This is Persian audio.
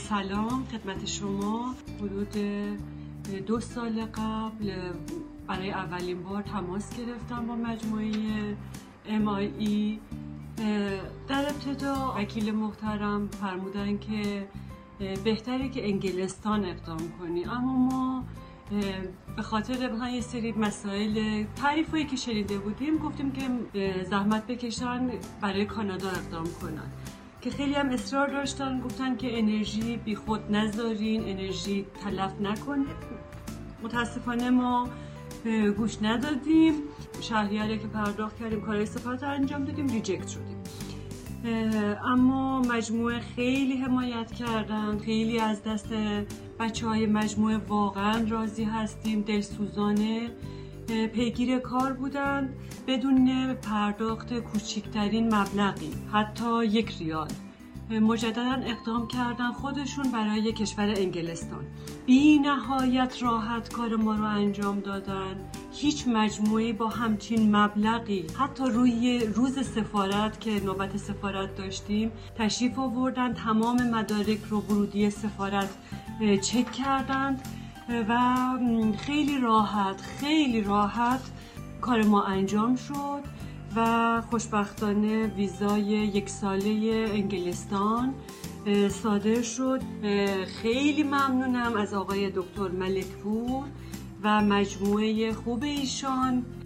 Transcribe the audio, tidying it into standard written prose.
سلام خدمت شما. حدود 2 سال قبل برای اولین بار تماس گرفتم با مجموعه MIE. در ابتدا وکیل محترم فرمودن که بهتره که انگلستان اقدام کنی، اما ما به خاطر یه سری مسائل تعریفایی که شنیده بودیم گفتیم که زحمت بکشن برای کانادا اقدام کنن، که خیلی هم اصرار داشتن، گفتن که انرژی بی خود نذارین، انرژی تلف نکنید. متاسفانه ما گوش ندادیم. شهریاری که پرداخت کردیم، کارهای سفارت انجام دادیم، ریجکت شدیم. اما مجموعه خیلی حمایت کردن، خیلی از دست بچه‌های مجموعه واقعا راضی هستیم، دلسوزانه پیگیر کار بودند بدون پرداخت کوچکترین مبلغی، حتی 1 ریال. مجددا اقدام کردن خودشون برای کشور انگلستان. بی نهایت راحت کار ما رو انجام دادن. هیچ مجموعی با همچین مبلغی حتی روی روز سفارت که نوبت سفارت داشتیم تشریف آوردن، تمام مدارک رو ورودی سفارت چک کردند و خیلی راحت کار ما انجام شد و خوشبختانه ویزای 1 ساله انگلستان صادر شد. خیلی ممنونم از آقای دکتر ملکپور و مجموعه خوب ایشان